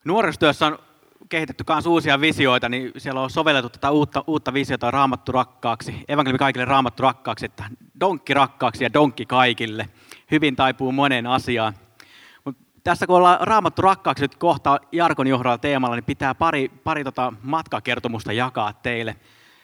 Nuorisotyössä on kehitetty myös uusia visioita, niin siellä on sovellettu tätä uutta visiota Raamattu rakkaaksi, evankeliumi kaikille Raamattu rakkaaksi, että donkki rakkaaksi ja donkki kaikille. Hyvin taipuu moneen asiaan. Mut tässä kun ollaan Raamattu rakkaaksi nyt kohta Jarkon johdolla teemalla, niin pitää pari matkakertomusta jakaa teille.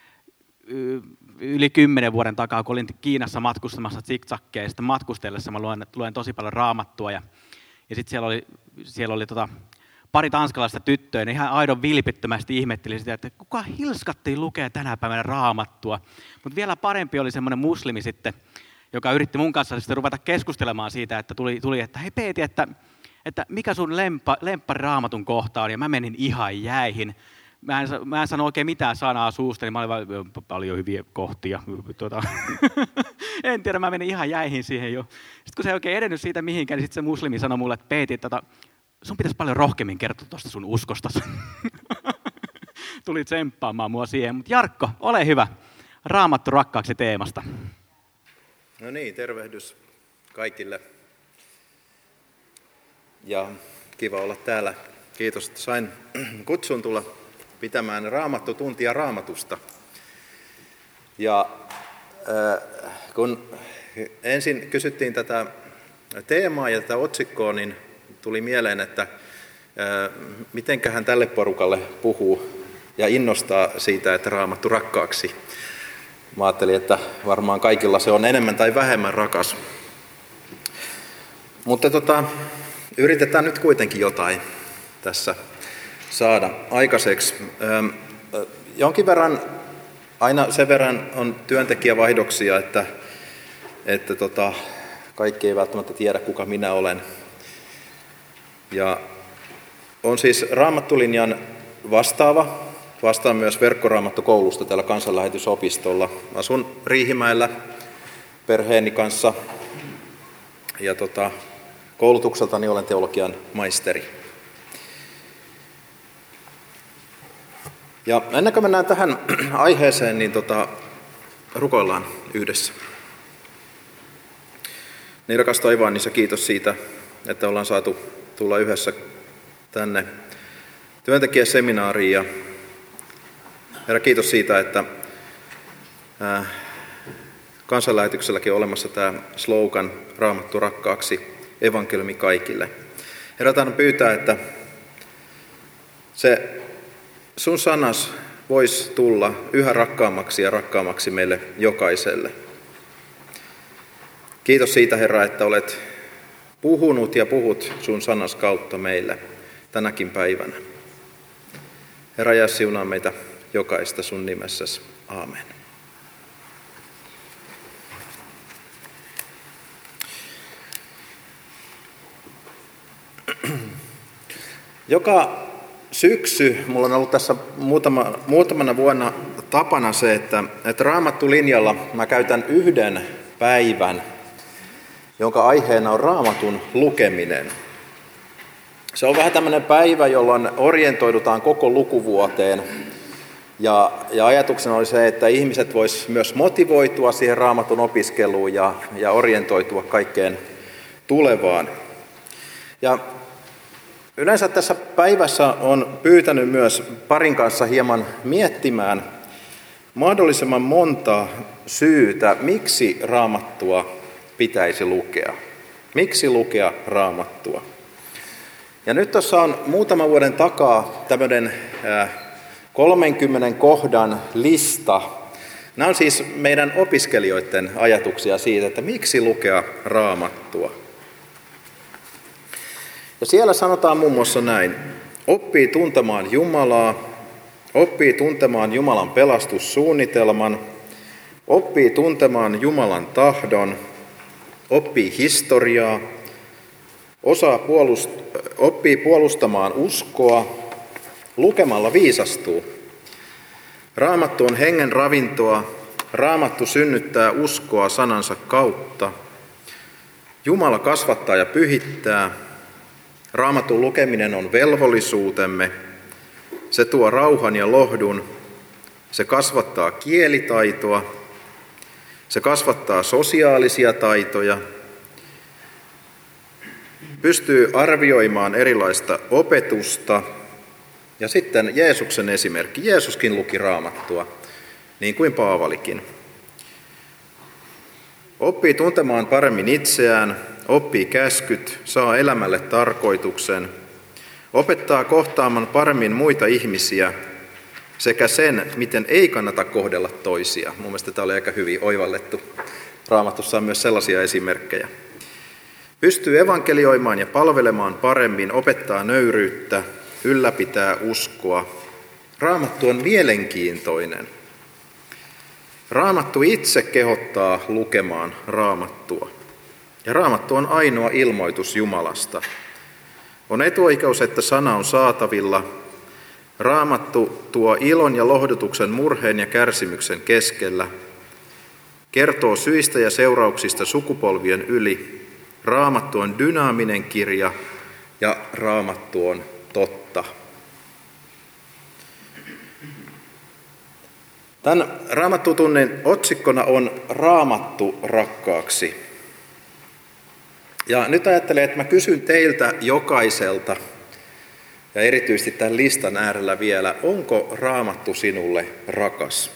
Yli 10 vuoden takaa, kun olin Kiinassa matkustamassa zigzaggeja, ja sitten matkustellessa mä luen tosi paljon Raamattua. Ja sitten siellä oli pari tanskalaista tyttöä, niin ihan aidon vilpittömästi ihmetteli sitä, että kuka hilskatti lukee tänä päivänä Raamattua. Mutta vielä parempi oli semmoinen muslimi sitten, joka yritti mun kanssa sitten ruveta keskustelemaan siitä, että tuli että hei Peeti, että mikä sun lemppari Raamatun kohta on, ja mä menin ihan jäihin. Mä en sano oikein mitään sanaa suusta, niin mä olin vaan paljon hyviä kohtia. En tiedä, mä menin ihan jäihin siihen jo. Sitten kun se ei oikein edennyt siitä mihinkään, niin sitten se muslimi sanoi mulle, että Peeti, sun pitäisi paljon rohkeammin kertoa tuosta sun uskostasi. Tuli tsemppaamaan mua siihen. Mutta Jarkko, ole hyvä. Raamattu rakkaaksi teemasta. No niin, tervehdys kaikille. Ja kiva olla täällä. Kiitos, että sain kutsun tulla pitämään Raamattu-tuntia Raamatusta. Ja kun ensin kysyttiin tätä teemaa ja tätä otsikkoa, niin tuli mieleen, että mitenköhän tälle porukalle puhuu ja innostaa siitä, että Raamattu rakkaaksi. Mä ajattelin, että varmaan kaikilla se on enemmän tai vähemmän rakas. Mutta yritetään nyt kuitenkin jotain tässä saada aikaiseksi. Jonkin verran, aina sen verran on työntekijävaihdoksia, että kaikki ei välttämättä tiedä, kuka minä olen. Ja on siis Raamattulinjan vastaan myös verkkoraamattukoulusta täällä Kansanlähetysopistolla. Asun Riihimäellä perheeni kanssa ja koulutukseltani olen teologian maisteri. Ja ennen kuin mennään tähän aiheeseen, niin rukoillaan yhdessä. Niin rakas taivaan, niin kiitos siitä, että ollaan saatu tulla yhdessä tänne työntekijäseminaariin. Ja Herra, kiitos siitä, että kansanlähetykselläkin on olemassa tämä slogan Raamattu rakkaaksi, evankeliumi kaikille. Herra, tahdon pyytää, että se sun sanas voisi tulla yhä rakkaammaksi ja rakkaammaksi meille jokaiselle. Kiitos siitä, Herra, että olet puhunut ja puhut sun sanas kautta meille tänäkin päivänä. Herra, jää siunaa meitä jokaista sun nimessäsi. Aamen. Joka syksy mulla on ollut tässä muutamana vuonna tapana se, että Raamattulinjalla mä käytän yhden päivän, jonka aiheena on Raamatun lukeminen. Se on vähän tämmöinen päivä, jolloin orientoidutaan koko lukuvuoteen. Ja ajatuksena oli se, että ihmiset vois myös motivoitua siihen Raamatun opiskeluun ja orientoitua kaikkeen tulevaan. Ja yleensä tässä päivässä on pyytänyt myös parin kanssa hieman miettimään mahdollisimman monta syytä, miksi Raamattua pitäisi lukea. Miksi lukea Raamattua? Ja nyt tuossa on muutaman vuoden takaa tämmöinen 30 kohdan lista. Nämä on siis meidän opiskelijoiden ajatuksia siitä, että miksi lukea Raamattua. Ja siellä sanotaan muun muassa näin: oppii tuntemaan Jumalaa, oppii tuntemaan Jumalan pelastussuunnitelman, oppii tuntemaan Jumalan tahdon, oppii historiaa, oppii puolustamaan uskoa, lukemalla viisastuu. Raamattu on hengen ravintoa, Raamattu synnyttää uskoa sanansa kautta. Jumala kasvattaa ja pyhittää. Raamatun lukeminen on velvollisuutemme. Se tuo rauhan ja lohdun. Se kasvattaa kielitaitoa. Se kasvattaa sosiaalisia taitoja. pystyy arvioimaan erilaista opetusta. Ja sitten Jeesuksen esimerkki. Jeesuskin luki Raamattua, niin kuin Paavalikin. Oppii tuntemaan paremmin itseään, oppii käskyt, saa elämälle tarkoituksen, opettaa kohtaamaan paremmin muita ihmisiä sekä sen, miten ei kannata kohdella toisia. Mun mielestä tämä oli aika hyvin oivallettu. Raamatussa on myös sellaisia esimerkkejä. Pystyy evankelioimaan ja palvelemaan paremmin, opettaa nöyryyttä, ylläpitää uskoa. Raamattu on mielenkiintoinen. Raamattu itse kehottaa lukemaan Raamattua. Ja Raamattu on ainoa ilmoitus Jumalasta. On etuoikeus, että sana on saatavilla. Raamattu tuo ilon ja lohdutuksen murheen ja kärsimyksen keskellä. Kertoo syistä ja seurauksista sukupolvien yli. Raamattu on dynaaminen kirja ja Raamattu on totta. Tämän Raamattutunnin otsikkona on Raamattu rakkaaksi. Ja nyt ajattelen, että mä kysyn teiltä jokaiselta, ja erityisesti tämän listan äärellä vielä, onko Raamattu sinulle rakas?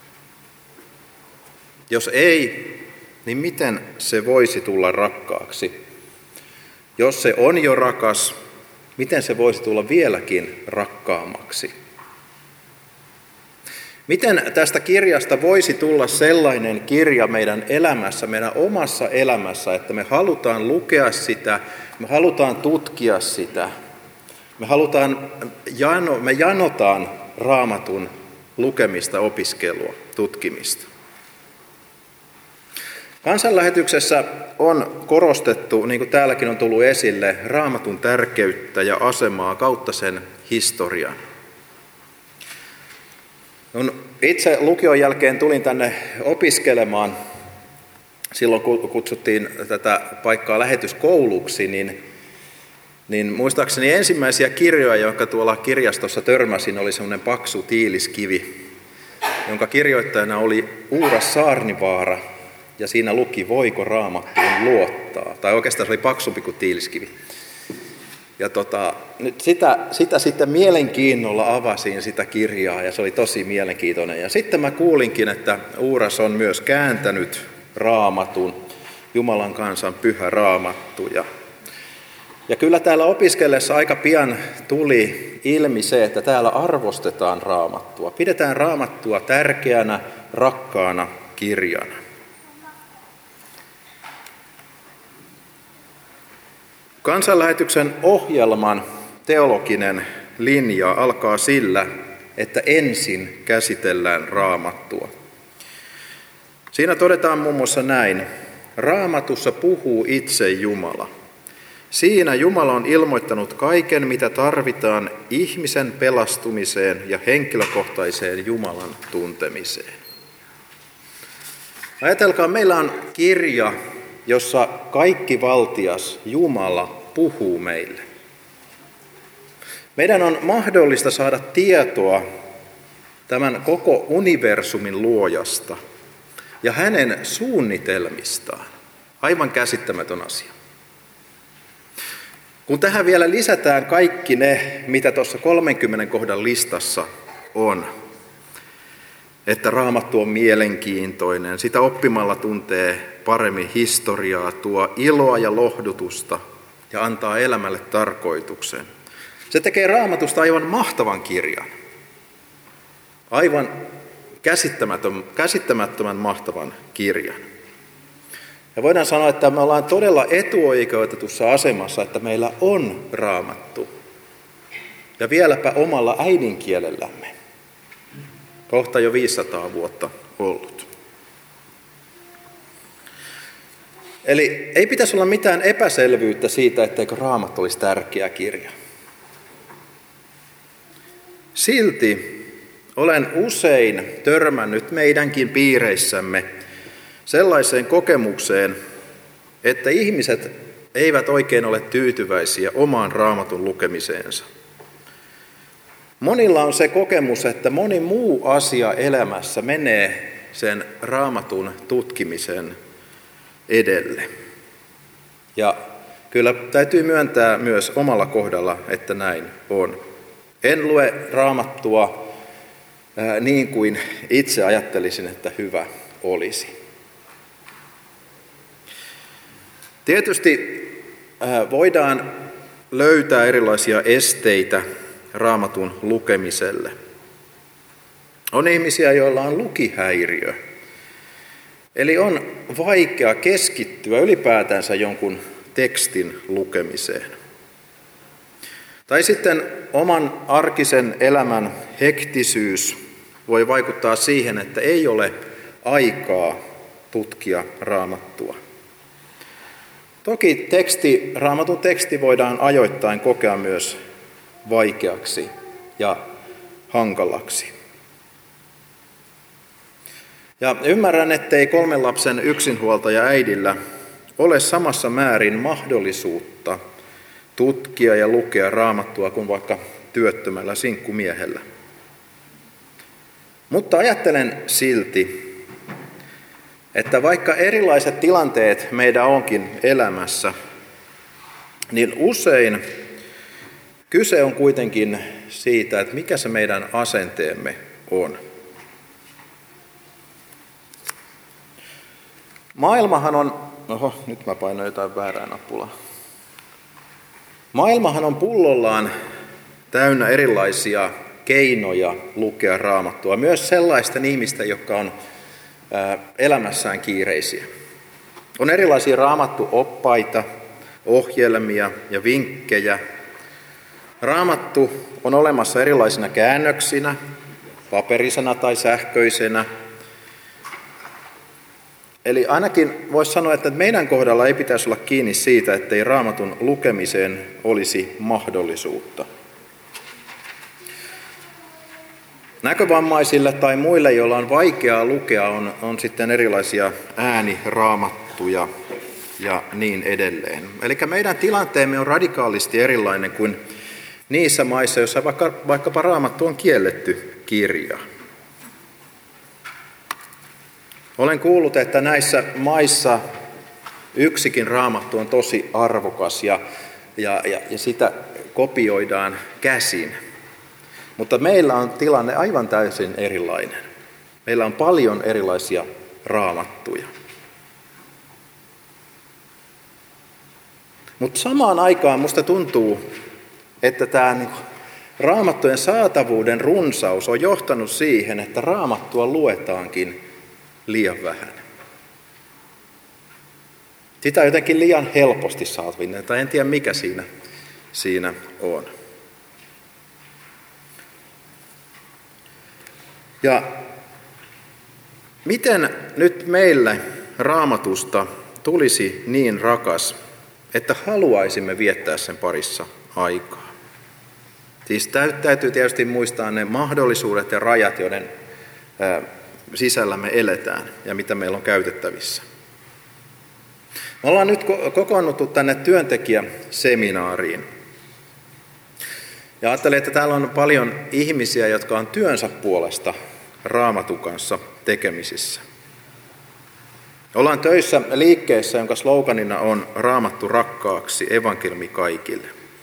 Jos ei, niin miten se voisi tulla rakkaaksi? Jos se on jo rakas, miten se voisi tulla vieläkin rakkaammaksi? Miten tästä kirjasta voisi tulla sellainen kirja meidän elämässä, meidän omassa elämässä, että me halutaan lukea sitä, me halutaan tutkia sitä, me janotaan Raamatun lukemista, opiskelua, tutkimista. Kansanlähetyksessä on korostettu, niin kuin täälläkin on tullut esille, Raamatun tärkeyttä ja asemaa kautta sen historian. Itse lukion jälkeen tulin tänne opiskelemaan, silloin kun kutsuttiin tätä paikkaa lähetyskouluksi, niin muistaakseni ensimmäisiä kirjoja, jotka tuolla kirjastossa törmäsin, oli semmoinen paksu tiiliskivi, jonka kirjoittajana oli Uura Saarnivaara, ja siinä luki, voiko Raamattuun luottaa, tai oikeastaan se oli paksumpi kuin tiiliskivi. Ja nyt sitä sitten mielenkiinnolla avasin sitä kirjaa, ja se oli tosi mielenkiintoinen. Ja sitten mä kuulinkin, että Uuras on myös kääntänyt Raamatun, Jumalan kansan pyhä Raamattu. Ja kyllä täällä opiskellessa aika pian tuli ilmi se, että täällä arvostetaan Raamattua. Pidetään Raamattua tärkeänä, rakkaana kirjana. Kansanlähetyksen ohjelman teologinen linja alkaa sillä, että ensin käsitellään Raamattua. Siinä todetaan muun muassa näin: Raamatussa puhuu itse Jumala. Siinä Jumala on ilmoittanut kaiken, mitä tarvitaan ihmisen pelastumiseen ja henkilökohtaiseen Jumalan tuntemiseen. Ajatelkaa, meillä on kirja, jossa kaikki valtias Jumala puhuu meille. Meidän on mahdollista saada tietoa tämän koko universumin luojasta ja hänen suunnitelmistaan. Aivan käsittämätön asia. Kun tähän vielä lisätään kaikki ne, mitä tuossa 30 kohdan listassa on, että Raamattu on mielenkiintoinen, sitä oppimalla tuntee paremmin historiaa, tuo iloa ja lohdutusta ja antaa elämälle tarkoituksen. Se tekee Raamatusta aivan mahtavan kirjan. Aivan käsittämättömän mahtavan kirjan. Ja voidaan sanoa, että me ollaan todella etuoikeutetussa asemassa, että meillä on Raamattu. Ja vieläpä omalla äidinkielellämme. Kohta jo 500 vuotta ollut. Eli ei pitäisi olla mitään epäselvyyttä siitä, etteikö Raamattu olisi tärkeä kirja. Silti olen usein törmännyt meidänkin piireissämme sellaiseen kokemukseen, että ihmiset eivät oikein ole tyytyväisiä omaan Raamatun lukemiseensa. Monilla on se kokemus, että moni muu asia elämässä menee sen Raamatun tutkimisen edelle. Ja Kyllä täytyy myöntää myös omalla kohdalla, että näin on. En lue Raamattua niin kuin itse ajattelisin, että hyvä olisi. Tietysti voidaan löytää erilaisia esteitä Raamatun lukemiselle. On ihmisiä, joilla on lukihäiriö. Eli on vaikea keskittyä ylipäätänsä jonkun tekstin lukemiseen. Tai sitten oman arkisen elämän hektisyys voi vaikuttaa siihen, että ei ole aikaa tutkia Raamattua. Toki Raamatun teksti voidaan ajoittain kokea myös vaikeaksi ja hankalaksi. Ja ymmärrän, ettei 3 lapsen yksinhuoltaja äidillä ole samassa määrin mahdollisuutta tutkia ja lukea Raamattua kuin vaikka työttömällä sinkkumiehellä. Mutta ajattelen silti, että vaikka erilaiset tilanteet meidän onkin elämässä, niin usein kyse on kuitenkin siitä, että mikä se meidän asenteemme on. Maailmahan on, nyt mä painoin jotain väärää nappulaa. Maailmahan on pullollaan täynnä erilaisia keinoja lukea Raamattua, myös sellaisten ihmisten, jotka on elämässään kiireisiä. On erilaisia raamattuoppaita, ohjelmia ja vinkkejä. Raamattu on olemassa erilaisina käännöksinä, paperisena tai sähköisenä. Eli ainakin voisi sanoa, että meidän kohdalla ei pitäisi olla kiinni siitä, ettei Raamatun lukemiseen olisi mahdollisuutta. Näkövammaisille tai muille, joilla on vaikeaa lukea, on sitten erilaisia ääniraamattuja ja niin edelleen. Eli meidän tilanteemme on radikaalisti erilainen kuin niissä maissa, joissa vaikkapa Raamattu on kielletty kirja. Olen kuullut, että näissä maissa yksikin Raamattu on tosi arvokas ja sitä kopioidaan käsin. Mutta meillä on tilanne aivan täysin erilainen. Meillä on paljon erilaisia raamattuja. Mutta samaan aikaan musta tuntuu, että tämä raamattujen saatavuuden runsaus on johtanut siihen, että Raamattua luetaankin liian vähän. Sitä jotenkin liian helposti saatavilla, tai en tiedä mikä siinä on. Ja miten nyt meille Raamatusta tulisi niin rakas, että haluaisimme viettää sen parissa aikaa? Siis täytyy tietysti muistaa ne mahdollisuudet ja rajat, joiden sisällä me eletään ja mitä meillä on käytettävissä. Me ollaan nyt kokoonnuttu tänne työntekijäseminaariin. Ja ajattelin, että täällä on paljon ihmisiä, jotka on työnsä puolesta Raamatun kanssa tekemisissä. Ollaan töissä liikkeessä, jonka sloganina on Raamattu rakkaaksi, evankeliumi kaikille.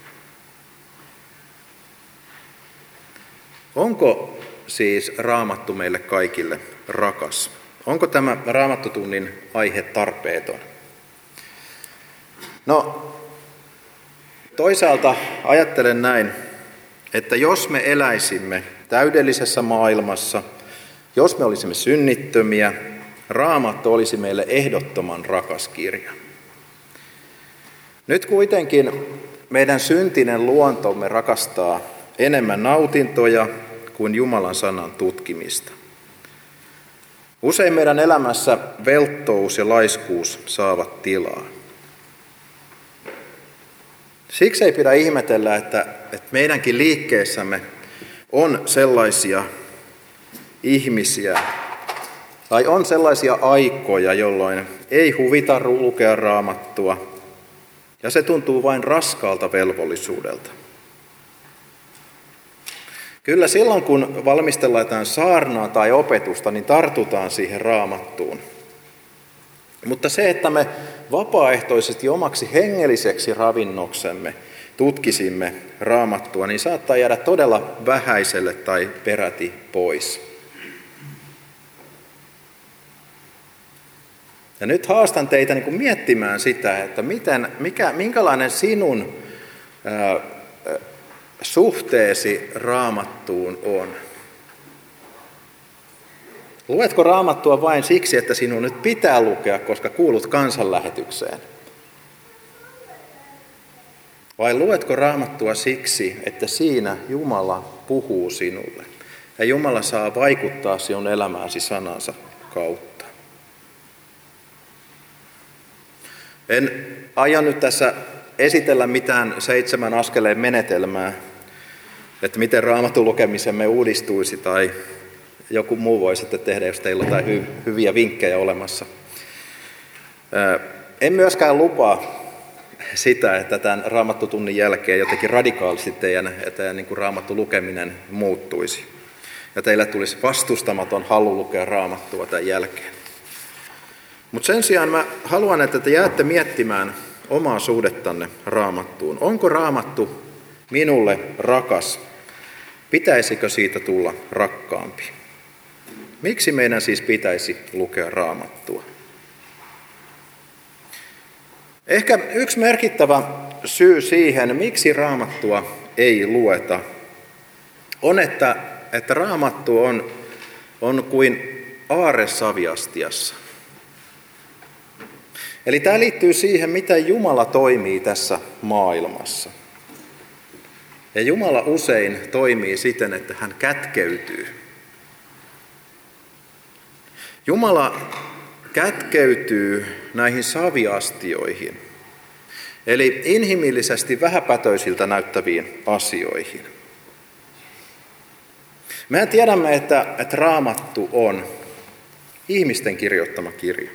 Onko siis Raamattu meille kaikille rakas? Onko tämä Raamattutunnin aihe tarpeeton? No, toisaalta ajattelen näin, että jos me eläisimme täydellisessä maailmassa, jos me olisimme synnittömiä, Raamattu olisi meille ehdottoman rakas kirja. Nyt kuitenkin meidän syntinen luontomme rakastaa enemmän nautintoja kuin Jumalan sanan tutkimista. Usein meidän elämässä velttous ja laiskuus saavat tilaa. Siksi ei pidä ihmetellä, että meidänkin liikkeessämme on sellaisia ihmisiä, tai on sellaisia aikoja, jolloin ei huvita lukea Raamattua, ja se tuntuu vain raskaalta velvollisuudelta. Kyllä silloin, kun valmistellaan jotain saarnaa tai opetusta, niin tartutaan siihen Raamattuun. Mutta se, että me vapaaehtoisesti omaksi hengelliseksi ravinnoksemme tutkisimme Raamattua, niin saattaa jäädä todella vähäiselle tai peräti pois. Ja nyt haastan teitä niin kuin miettimään sitä, että minkälainen sinun suhteesi Raamattuun on. Luetko Raamattua vain siksi, että sinun nyt pitää lukea, koska kuulut kansanlähetykseen? Vai luetko Raamattua siksi, että siinä Jumala puhuu sinulle ja Jumala saa vaikuttaa sinun elämääsi sanansa kautta? En aio nyt tässä esitellä mitään 7 askeleen menetelmää, että miten Raamatun lukemisemme uudistuisi tai joku muu voi sitten tehdä, jos teillä on jotain hyviä vinkkejä olemassa. En myöskään lupaa sitä, että tämän Raamattutunnin jälkeen jotenkin radikaalisti teidän niin kuin Raamattu lukeminen muuttuisi. Ja teille tulisi vastustamaton halu lukea Raamattua tämän jälkeen. Mutta sen sijaan mä haluan, että te jäätte miettimään omaa suhdettanne Raamattuun. Onko Raamattu minulle rakas? Pitäisikö siitä tulla rakkaampi? Miksi meidän siis pitäisi lukea Raamattua? Ehkä yksi merkittävä syy siihen, miksi Raamattua ei lueta, on, että Raamattu on kuin aarre saviastiassa. Eli tämä liittyy siihen, miten Jumala toimii tässä maailmassa. Ja Jumala usein toimii siten, että hän kätkeytyy. Jumala kätkeytyy näihin saviastioihin, eli inhimillisesti vähäpätöisiltä näyttäviin asioihin. Mehän tiedämme, että Raamattu on ihmisten kirjoittama kirja.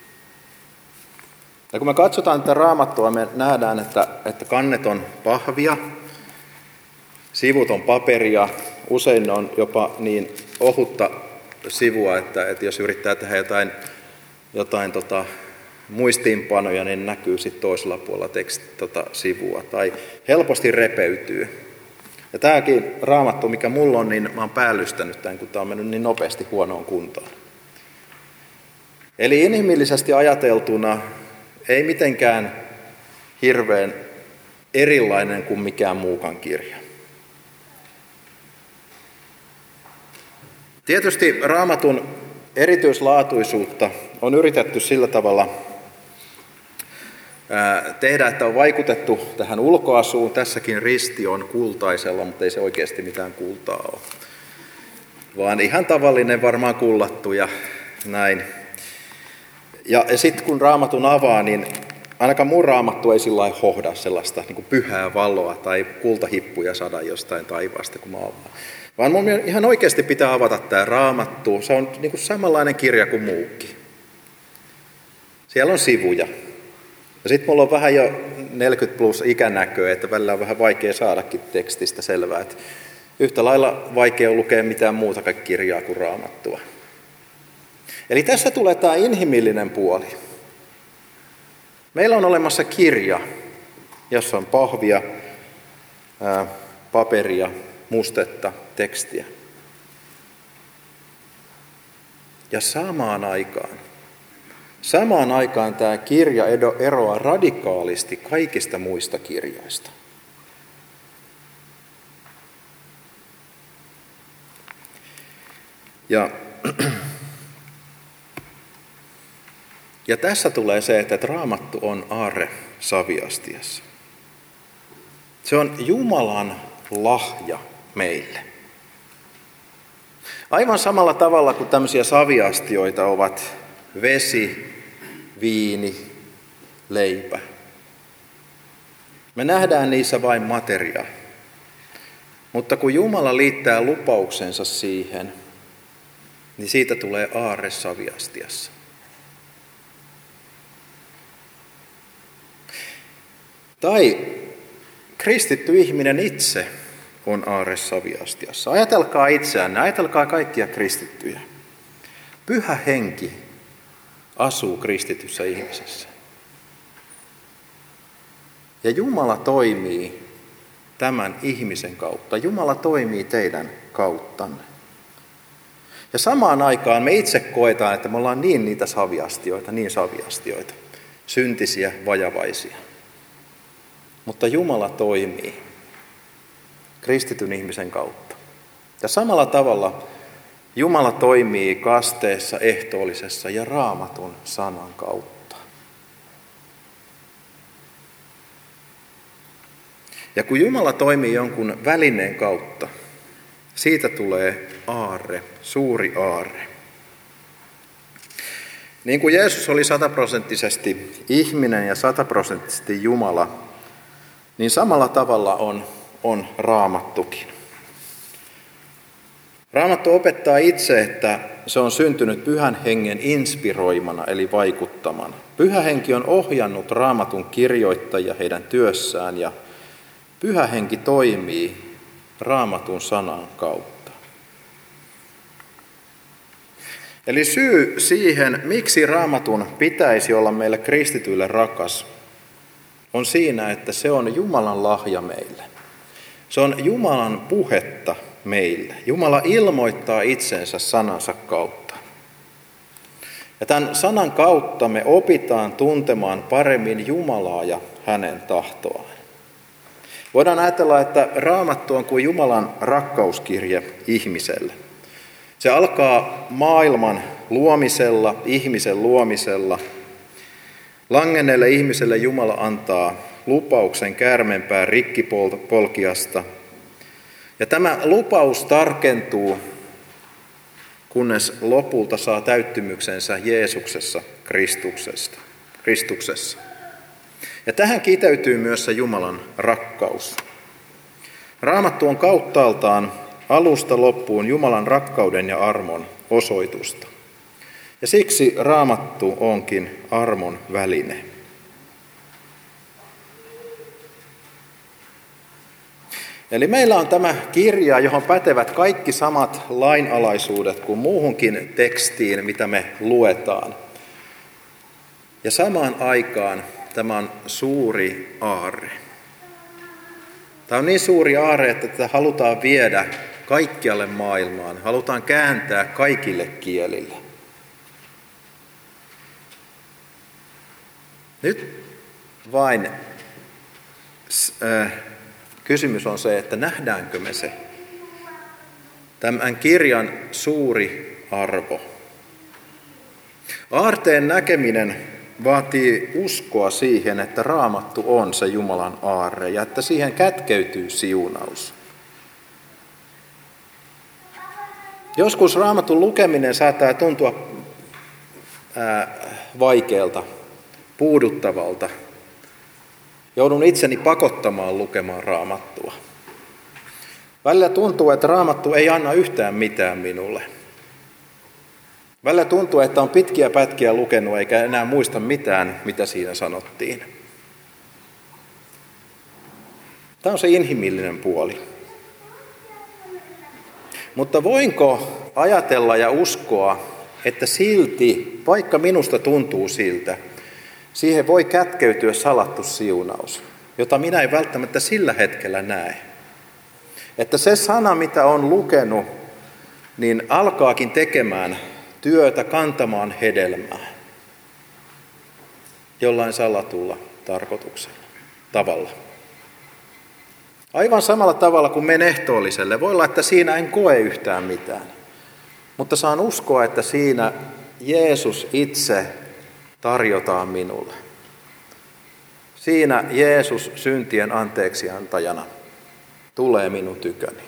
Ja kun me katsotaan tätä Raamattua, me nähdään, että kannet on pahvia, sivut on paperia, usein ne on jopa niin ohutta sivua, että jos yrittää tehdä jotain muistiinpanoja, niin näkyy sitten toisella puolella sivua, tai helposti repeytyy. Ja tämäkin Raamattu, mikä mulla on, niin mä oon päällystänyt tämän, kun tämä on mennyt niin nopeasti huonoon kuntoon. Eli inhimillisesti ajateltuna ei mitenkään hirveän erilainen kuin mikään muukaan kirja. Tietysti Raamatun erityislaatuisuutta on yritetty sillä tavalla tehdä, että on vaikutettu tähän ulkoasuun. Tässäkin risti on kultaisella, mutta ei se oikeasti mitään kultaa ole. Vaan ihan tavallinen, varmaan kullattu ja näin. Ja sitten kun Raamatun avaa, niin ainakaan mun Raamattu ei sillä lailla hohda sellaista niin kuin pyhää valoa tai kultahippuja saada jostain taivaasta, kun mä avaan. Vaan mun ihan oikeasti pitää avata tämä Raamattu. Se on niin kuin samanlainen kirja kuin muukin. Siellä on sivuja. Ja sitten mulla on vähän jo 40 plus ikänäköä, että välillä on vähän vaikea saadakin tekstistä selvää. Että yhtä lailla vaikea on lukea mitään muuta kirjaa kuin Raamattua. Eli tässä tulee tämä inhimillinen puoli. Meillä on olemassa kirja, jossa on pahvia, paperia, mustetta, tekstiä. Ja samaan aikaan tämä kirja eroaa radikaalisti kaikista muista kirjoista. Ja tässä tulee se, että Raamattu on aarre saviastiassa. Se on Jumalan lahja meille. Aivan samalla tavalla kuin tämmöisiä saviastioita ovat vesi, viini, leipä. Me nähdään niissä vain materiaa. Mutta kun Jumala liittää lupauksensa siihen, niin siitä tulee aarre saviastiassa. Tai kristitty ihminen itse on aarre saviastiassa. Ajatelkaa itseänne, ajatelkaa kaikkia kristittyjä. Pyhä henki asuu kristityssä ihmisessä. Ja Jumala toimii tämän ihmisen kautta. Jumala toimii teidän kauttanne. Ja samaan aikaan me itse koetaan, että me ollaan niin saviastioita, syntisiä, vajavaisia. Mutta Jumala toimii kristityn ihmisen kautta. Ja samalla tavalla Jumala toimii kasteessa, ehtoollisessa ja Raamatun sanan kautta. Ja kun Jumala toimii jonkun välineen kautta, siitä tulee aarre, suuri aarre. Niin kuin Jeesus oli 100% ihminen ja 100% Jumala, niin samalla tavalla on Raamattukin. Raamattu opettaa itse, että se on syntynyt Pyhän Hengen inspiroimana eli vaikuttamana. Pyhä Henki on ohjannut Raamatun kirjoittajia heidän työssään ja Pyhä Henki toimii Raamatun sanan kautta. Eli syy siihen, miksi Raamatun pitäisi olla meille kristityille rakas, on siinä, että se on Jumalan lahja meille. Se on Jumalan puhetta meille. Jumala ilmoittaa itsensä sanansa kautta. Ja tämän sanan kautta me opitaan tuntemaan paremmin Jumalaa ja hänen tahtoaan. Voidaan ajatella, että Raamattu on kuin Jumalan rakkauskirje ihmiselle. Se alkaa maailman luomisella, ihmisen luomisella. Langenneelle ihmiselle Jumala antaa lupauksen käärmeenpään rikkipolkiasta. Ja tämä lupaus tarkentuu, kunnes lopulta saa täyttymyksensä Jeesuksessa, Kristuksessa. Ja tähän kiteytyy myös se Jumalan rakkaus. Raamattu on kauttaaltaan alusta loppuun Jumalan rakkauden ja armon osoitusta. Ja siksi Raamattu onkin armon väline. Eli meillä on tämä kirja, johon pätevät kaikki samat lainalaisuudet kuin muuhunkin tekstiin, mitä me luetaan. Ja samaan aikaan tämä on suuri aarre. Tämä on niin suuri aarre, että tätä halutaan viedä kaikkialle maailmaan. Halutaan kääntää kaikille kielille. Nyt vain kysymys on se, että nähdäänkö me se. Tämän kirjan suuri arvo. Aarteen näkeminen vaatii uskoa siihen, että Raamattu on se Jumalan aarre ja että siihen kätkeytyy siunaus. Joskus Raamatun lukeminen saattaa tuntua vaikealta, puuduttavalta. Joudun itseni pakottamaan lukemaan Raamattua. Välillä tuntuu, että Raamattu ei anna yhtään mitään minulle. Välillä tuntuu, että on pitkiä pätkiä lukenut eikä enää muista mitään, mitä siinä sanottiin. Tämä on se inhimillinen puoli. Mutta voinko ajatella ja uskoa, että silti, vaikka minusta tuntuu siltä, siihen voi kätkeytyä salattu siunaus, jota minä en välttämättä sillä hetkellä näe. Että se sana, mitä on lukenut, niin alkaakin tekemään työtä, kantamaan hedelmää jollain salatulla tarkoituksella, tavalla. Aivan samalla tavalla kuin menen ehtoolliselle. Voi olla, että siinä en koe yhtään mitään. Mutta saan uskoa, että siinä Jeesus itse tarjotaan minulle. Siinä Jeesus syntien anteeksiantajana tulee minun tyköni.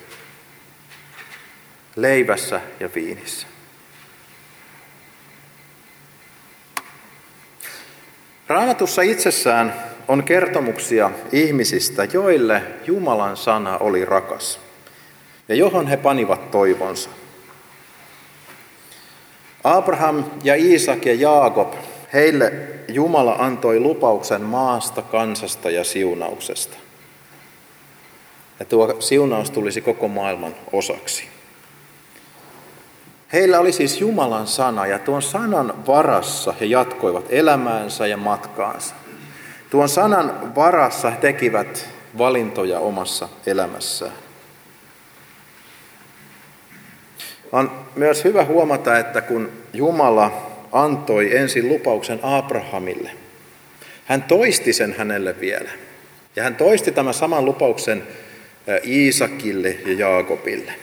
Leivässä ja viinissä. Raamatussa itsessään on kertomuksia ihmisistä, joille Jumalan sana oli rakas ja johon he panivat toivonsa. Abraham ja Iisak ja Jaakob, heille Jumala antoi lupauksen maasta, kansasta ja siunauksesta. Ja tuo siunaus tulisi koko maailman osaksi. Heillä oli siis Jumalan sana ja tuon sanan varassa he jatkoivat elämäänsä ja matkaansa. Tuon sanan varassa he tekivät valintoja omassa elämässään. On myös hyvä huomata, että kun Jumala antoi ensin lupauksen Abrahamille, hän toisti sen hänelle vielä. Ja hän toisti tämän saman lupauksen Iisakille ja Jaakobille.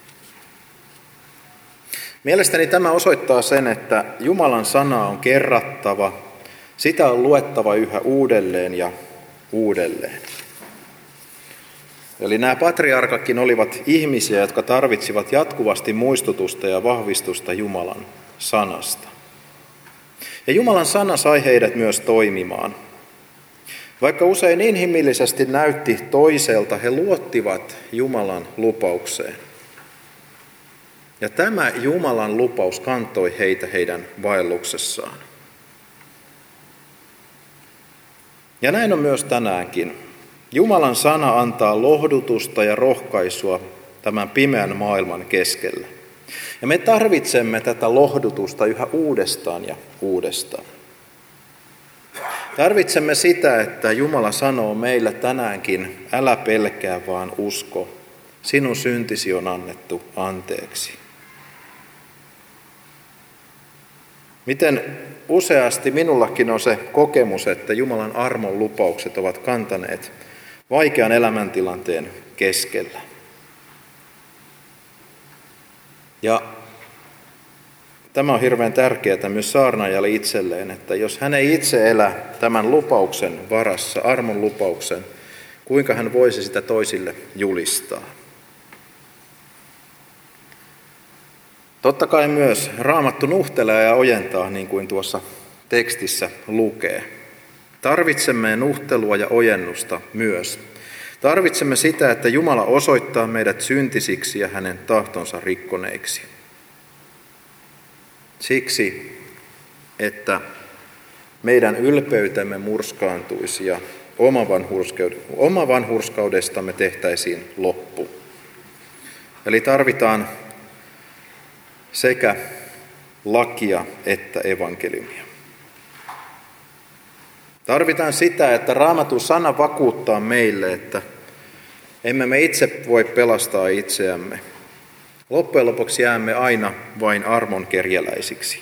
Mielestäni tämä osoittaa sen, että Jumalan sana on kerrattava, sitä on luettava yhä uudelleen ja uudelleen. Eli nämä patriarkatkin olivat ihmisiä, jotka tarvitsivat jatkuvasti muistutusta ja vahvistusta Jumalan sanasta. Ja Jumalan sana sai heidät myös toimimaan. Vaikka usein inhimillisesti näytti toiselta, he luottivat Jumalan lupaukseen. Ja tämä Jumalan lupaus kantoi heitä heidän vaelluksessaan. Ja näin on myös tänäänkin. Jumalan sana antaa lohdutusta ja rohkaisua tämän pimeän maailman keskellä. Ja me tarvitsemme tätä lohdutusta yhä uudestaan ja uudestaan. Tarvitsemme sitä, että Jumala sanoo meille tänäänkin, älä pelkää vaan usko, sinun syntisi on annettu anteeksi. Miten useasti minullakin on se kokemus, että Jumalan armon lupaukset ovat kantaneet vaikean elämäntilanteen keskellä. Ja tämä on hirveän tärkeää myös saarnaajalle itselleen, että jos hän ei itse elä tämän lupauksen varassa, armon lupauksen, kuinka hän voisi sitä toisille julistaa. Totta kai myös Raamattu nuhtelee ja ojentaa, niin kuin tuossa tekstissä lukee. Tarvitsemme nuhtelua ja ojennusta myös. Tarvitsemme sitä, että Jumala osoittaa meidät syntisiksi ja hänen tahtonsa rikkoneiksi. Siksi, että meidän ylpeytemme murskaantuisi ja oma vanhurskaudestamme tehtäisiin loppu. Eli tarvitaan sekä lakia että evankeliumia. Tarvitaan sitä, että Raamatun sana vakuuttaa meille, että emme me itse voi pelastaa itseämme. Loppujen lopuksi jäämme aina vain armon kerjäläisiksi.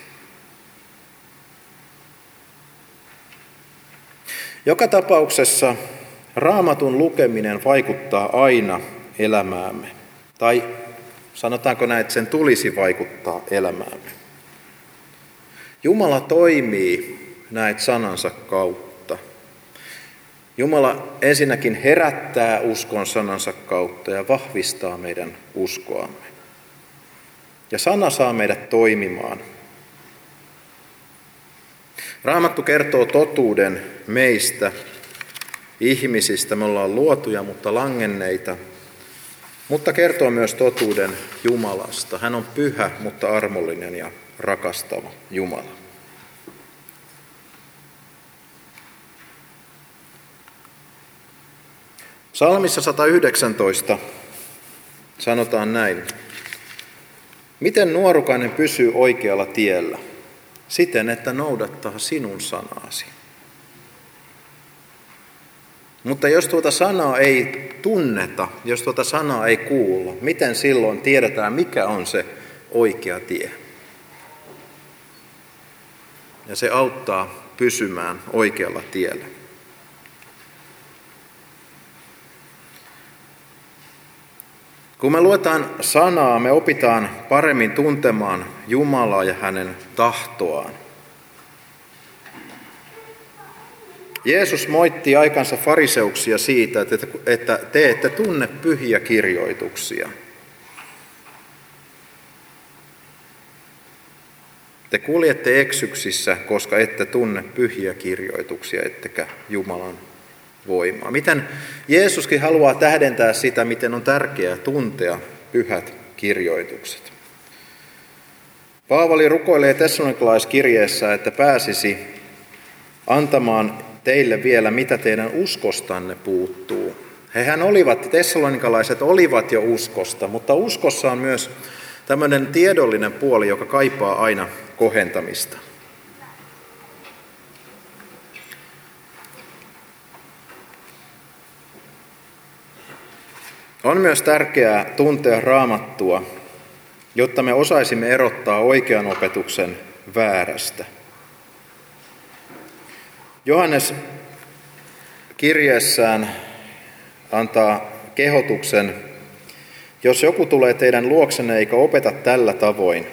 Joka tapauksessa Raamatun lukeminen vaikuttaa aina elämäämme. Tai sanotaanko näin, että sen tulisi vaikuttaa elämäämme. Jumala toimii näet sanansa kautta. Jumala ensinnäkin herättää uskon sanansa kautta ja vahvistaa meidän uskoamme. Ja sana saa meidät toimimaan. Raamattu kertoo totuuden meistä, ihmisistä. Me ollaan luotuja, mutta langenneita. Mutta kertoo myös totuuden Jumalasta. Hän on pyhä, mutta armollinen ja rakastava Jumala. Psalmissa 119 sanotaan näin. Miten nuorukainen pysyy oikealla tiellä? Siten, että noudattaa sinun sanaasi. Mutta jos tuota sanaa ei tunneta, jos tuota sanaa ei kuulla, miten silloin tiedetään, mikä on se oikea tie? Ja se auttaa pysymään oikealla tiellä. Kun me luetaan sanaa, me opitaan paremmin tuntemaan Jumalaa ja hänen tahtoaan. Jeesus moitti aikansa fariseuksia siitä, että te ette tunne pyhiä kirjoituksia. Te kuljette eksyksissä, koska ette tunne pyhiä kirjoituksia, ettekä Jumalan voimaa. Miten Jeesuskin haluaa tähdentää sitä, miten on tärkeää tuntea pyhät kirjoitukset. Paavali rukoilee tessalonikalaiskirjeessä, että pääsisi antamaan teille vielä, mitä teidän uskostanne puuttuu. Tessalonikalaiset olivat jo uskosta, mutta uskossa on myös tämmöinen tiedollinen puoli, joka kaipaa aina kohentamista. On myös tärkeää tuntea Raamattua, jotta me osaisimme erottaa oikean opetuksen väärästä. Johannes kirjeessään antaa kehotuksen: jos joku tulee teidän luoksenne eikä opeta tällä tavoin,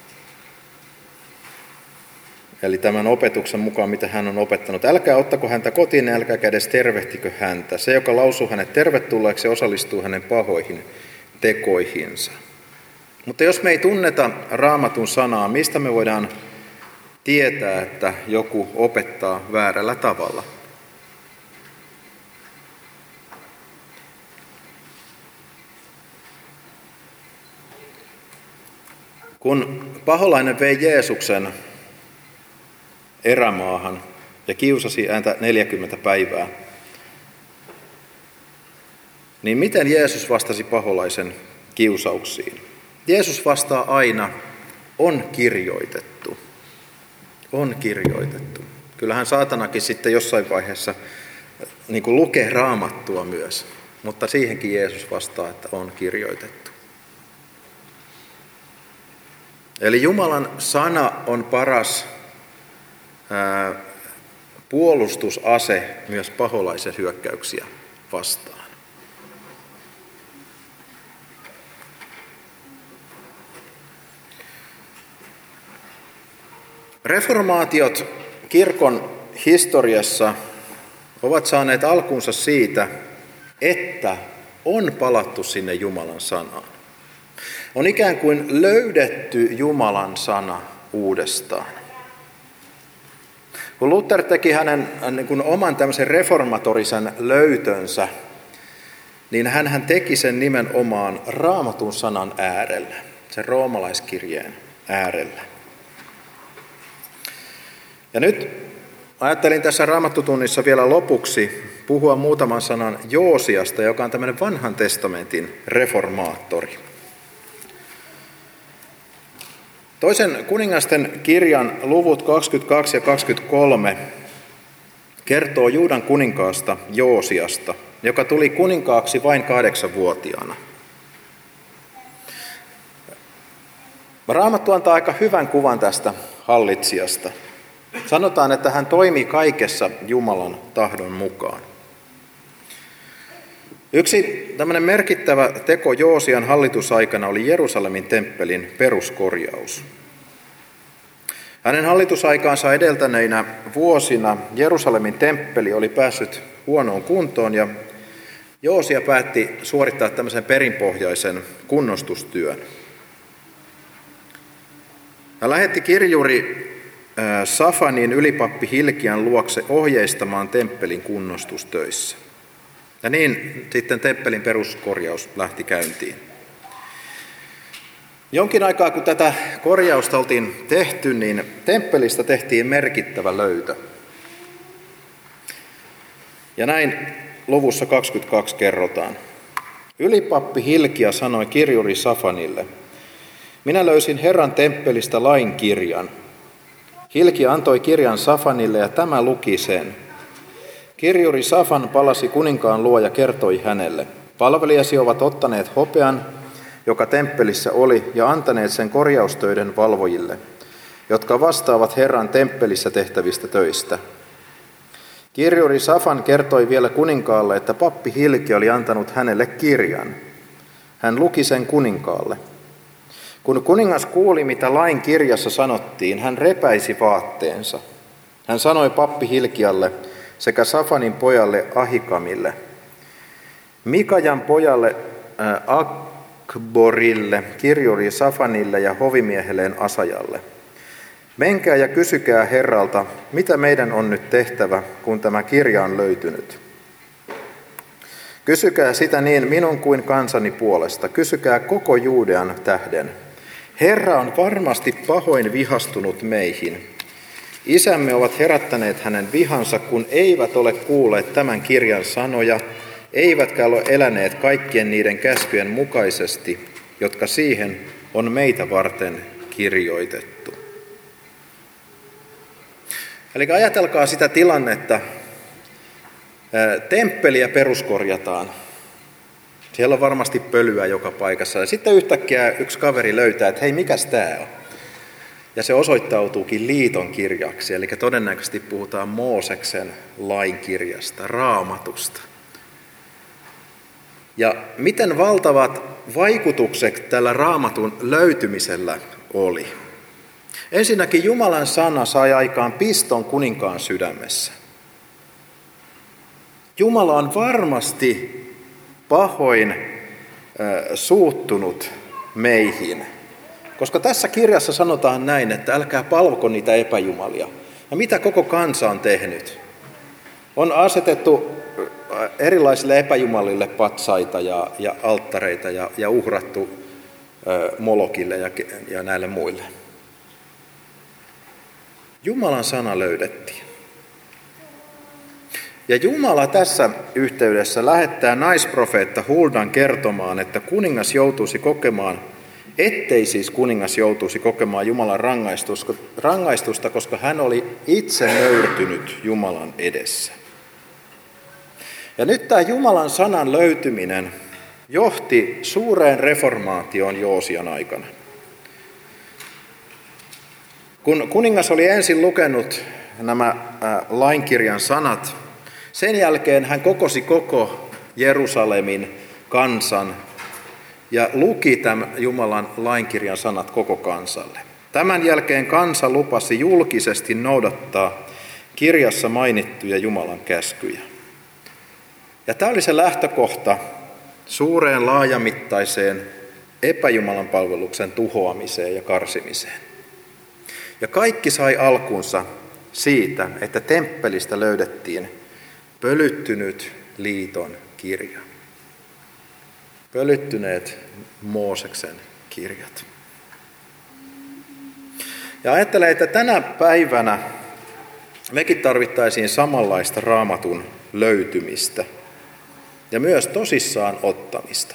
eli tämän opetuksen mukaan, mitä hän on opettanut, älkää ottako häntä kotiin, älkääkä edes tervehtikö häntä. Se, joka lausuu hänet tervetulleeksi, osallistuu hänen pahoihin tekoihinsa. Mutta jos me ei tunneta Raamatun sanaa, mistä me voidaan tietää, että joku opettaa väärällä tavalla? Kun paholainen vei Jeesuksen erämaahan ja kiusasi häntä 40 päivää, niin miten Jeesus vastasi paholaisen kiusauksiin? Jeesus vastaa aina: on kirjoitettu. On kirjoitettu. Kyllähän saatanakin sitten jossain vaiheessa niin kuin lukee Raamattua myös, mutta siihenkin Jeesus vastaa, että on kirjoitettu. Eli Jumalan sana on paras puolustusase myös paholaisen hyökkäyksiä vastaan. Reformaatiot kirkon historiassa ovat saaneet alkunsa siitä, että on palattu sinne Jumalan sanaan. On ikään kuin löydetty Jumalan sana uudestaan. Kun Luther teki hänen oman tämmöisen reformatorisen löytönsä, niin hän teki sen nimenomaan Raamatun sanan äärellä, sen roomalaiskirjeen äärellä. Ja nyt ajattelin tässä Raamattutunnissa vielä lopuksi puhua muutaman sanan Joosiasta, joka on tämmöinen vanhan testamentin reformaattori. Toisen kuningasten kirjan luvut 22 ja 23 kertoo Juudan kuninkaasta Joosiasta, joka tuli kuninkaaksi vain 8-vuotiaana. Raamattu antaa aika hyvän kuvan tästä hallitsijasta. Sanotaan, että hän toimi kaikessa Jumalan tahdon mukaan. Yksi tämmöinen merkittävä teko Joosian hallitusaikana oli Jerusalemin temppelin peruskorjaus. Hänen hallitusaikaansa edeltäneinä vuosina Jerusalemin temppeli oli päässyt huonoon kuntoon ja Joosia päätti suorittaa tämmöisen perinpohjaisen kunnostustyön. Hän lähetti kirjuri Safanin ylipappi Hilkian luokse ohjeistamaan temppelin kunnostustöissä. Ja niin sitten temppelin peruskorjaus lähti käyntiin. Jonkin aikaa kun tätä korjausta oltiin tehty, niin temppelistä tehtiin merkittävä löytö. Ja näin luvussa 22 kerrotaan. Ylipappi Hilkia sanoi kirjuri Safanille: minä löysin Herran temppelistä lain kirjan. Hilkia antoi kirjan Safanille ja tämä luki sen. Kirjuri Safan palasi kuninkaan luo ja kertoi hänelle: palvelijasi ovat ottaneet hopean, joka temppelissä oli, ja antaneet sen korjaustöiden valvojille, jotka vastaavat Herran temppelissä tehtävistä töistä. Kirjuri Safan kertoi vielä kuninkaalle, että pappi Hilkia oli antanut hänelle kirjan. Hän luki sen kuninkaalle. Kun kuningas kuuli, mitä lain kirjassa sanottiin, hän repäisi vaatteensa. Hän sanoi pappi Hilkialle sekä Safanin pojalle Ahikamille, Mikajan pojalle Akborille, kirjuri Safanille ja hovimiehelleen Asajalle: menkää ja kysykää Herralta, mitä meidän on nyt tehtävä, kun tämä kirja on löytynyt. Kysykää sitä niin minun kuin kansani puolesta, kysykää koko Juudean tähden. Herra on varmasti pahoin vihastunut meihin. Isämme ovat herättäneet hänen vihansa, kun eivät ole kuulleet tämän kirjan sanoja, eivätkä ole eläneet kaikkien niiden käskyjen mukaisesti, jotka siihen on meitä varten kirjoitettu. Eli ajatelkaa sitä tilannetta. Temppeliä peruskorjataan. Siellä on varmasti pölyä joka paikassa. Ja sitten yhtäkkiä yksi kaveri löytää, että hei, mikäs tää on? Ja se osoittautuukin liiton kirjaksi, eli todennäköisesti puhutaan Mooseksen lainkirjasta, Raamatusta. Ja miten valtavat vaikutukset tällä Raamatun löytymisellä oli? Ensinnäkin Jumalan sana sai aikaan piston kuninkaan sydämessä. Jumala on varmasti pahoin suuttunut meihin. Koska tässä kirjassa sanotaan näin, että älkää palvoko niitä epäjumalia. Ja mitä koko kansa on tehnyt? On asetettu erilaisille epäjumalille patsaita ja alttareita ja uhrattu Molokille ja näille muille. Jumalan sana löydettiin. Ja Jumala tässä yhteydessä lähettää naisprofeetta Huldan kertomaan, että kuningas joutuisi kokemaan, ettei siis kuningas joutuisi kokemaan Jumalan rangaistusta, koska hän oli itse nöyrtynyt Jumalan edessä. Ja nyt tämä Jumalan sanan löytyminen johti suureen reformaatioon Joosian aikana. Kun kuningas oli ensin lukenut nämä lainkirjan sanat, sen jälkeen hän kokosi koko Jerusalemin kansan ja luki tämän Jumalan lainkirjan sanat koko kansalle. Tämän jälkeen kansa lupasi julkisesti noudattaa kirjassa mainittuja Jumalan käskyjä. Ja tämä oli se lähtökohta suureen laajamittaiseen epäjumalan palveluksen tuhoamiseen ja karsimiseen. Ja kaikki sai alkunsa siitä, että temppelistä löydettiin pölyttynyt liiton kirja. Pölyttyneet Mooseksen kirjat. Ja ajattelen, että tänä päivänä mekin tarvittaisiin samanlaista Raamatun löytymistä ja myös tosissaan ottamista.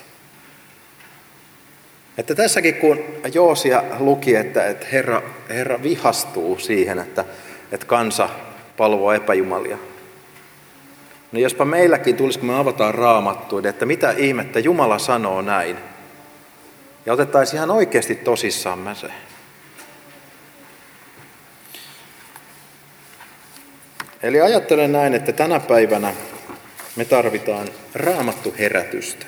Että tässäkin kun Joosia luki, että Herra vihastuu siihen, että kansa palvoo epäjumalia, niin jospa meilläkin tulisi, kun me avataan Raamattua, että mitä ihmettä Jumala sanoo näin. Ja otettaisiin ihan oikeasti tosissamme se. Eli ajattelen näin, että tänä päivänä me tarvitaan Raamattu-herätystä.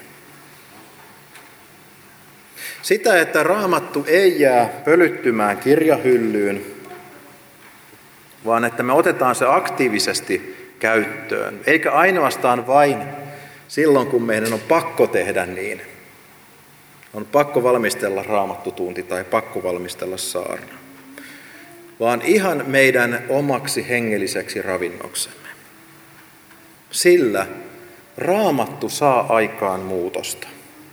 Sitä, että Raamattu ei jää pölyttymään kirjahyllyyn, vaan että me otetaan se aktiivisesti käyttöön. Eikä ainoastaan vain silloin, kun meidän on pakko tehdä niin. On pakko valmistella raamattutunti tai pakko valmistella saarna. Vaan ihan meidän omaksi hengelliseksi ravinnoksemme. Sillä Raamattu saa aikaan muutosta.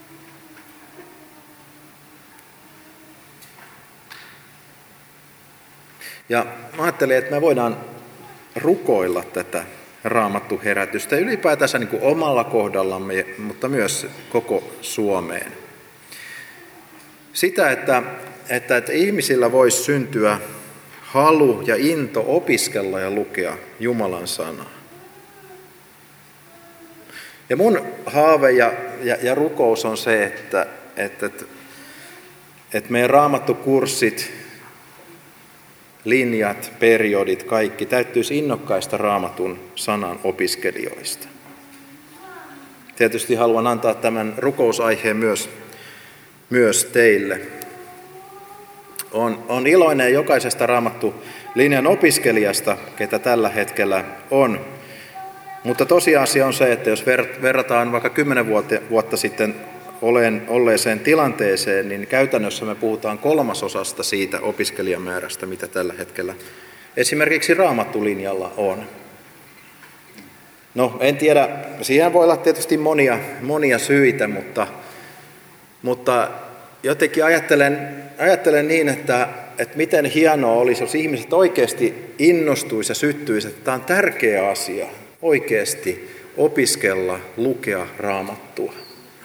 Ja mä ajattelin, että me voidaan rukoilla tätä Raamattu-herätystä ylipäätänsä niin kuin omalla kohdallamme, mutta myös koko Suomeen. Sitä, että ihmisillä voisi syntyä halu ja into opiskella ja lukea Jumalan sanaa. Ja mun haave ja rukous on se, että meidän Raamattukurssit, linjat, periodit, kaikki täyttyisi innokkaista Raamatun sanan opiskelijoista. Tietysti haluan antaa tämän rukousaiheen myös teille. On iloinen jokaisesta Raamattu-linjan opiskelijasta, ketä tällä hetkellä on. Mutta tosiasia on se, että jos verrataan vaikka 10 vuotta sitten olleeseen tilanteeseen, niin käytännössä me puhutaan 1/3 siitä opiskelijamäärästä, mitä tällä hetkellä esimerkiksi Raamattulinjalla on. No, en tiedä, siihen voi olla tietysti monia syitä, mutta jotenkin ajattelen niin, että miten hienoa olisi, jos ihmiset oikeasti innostuisi ja syttyisi, että tämä on tärkeä asia oikeasti opiskella, lukea Raamattua.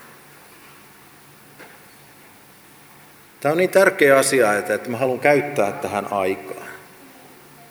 Tämä on niin tärkeä asia, että mä haluan käyttää tähän aikaa.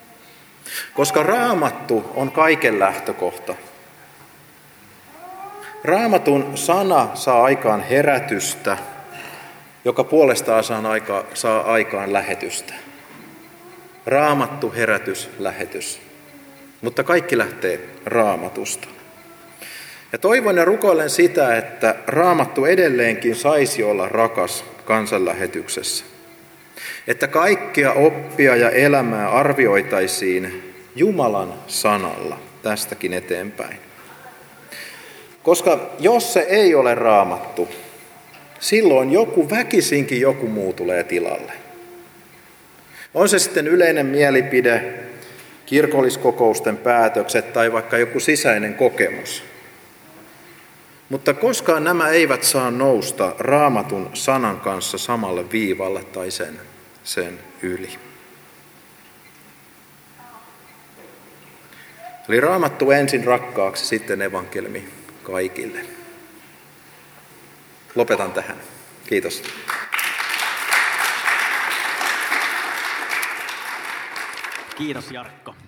Koska Raamattu on kaiken lähtökohta. Raamatun sana saa aikaan herätystä, joka puolestaan saa aikaan lähetystä. Raamattu, herätys, lähetys. Mutta kaikki lähtee Raamatusta. Ja toivon ja rukoilen sitä, että Raamattu edelleenkin saisi olla rakas kansanlähetyksessä. Että kaikkia oppia ja elämää arvioitaisiin Jumalan sanalla tästäkin eteenpäin. Koska jos se ei ole Raamattu, silloin väkisinkin joku muu tulee tilalle. On se sitten yleinen mielipide, kirkolliskokousten päätökset tai vaikka joku sisäinen kokemus. Mutta koskaan nämä eivät saa nousta Raamatun sanan kanssa samalle viivalle tai sen yli. Eli Raamattu ensin rakkaaksi, sitten evankeliumi kaikille. Lopetan tähän. Kiitos. Kiitos Jarkko.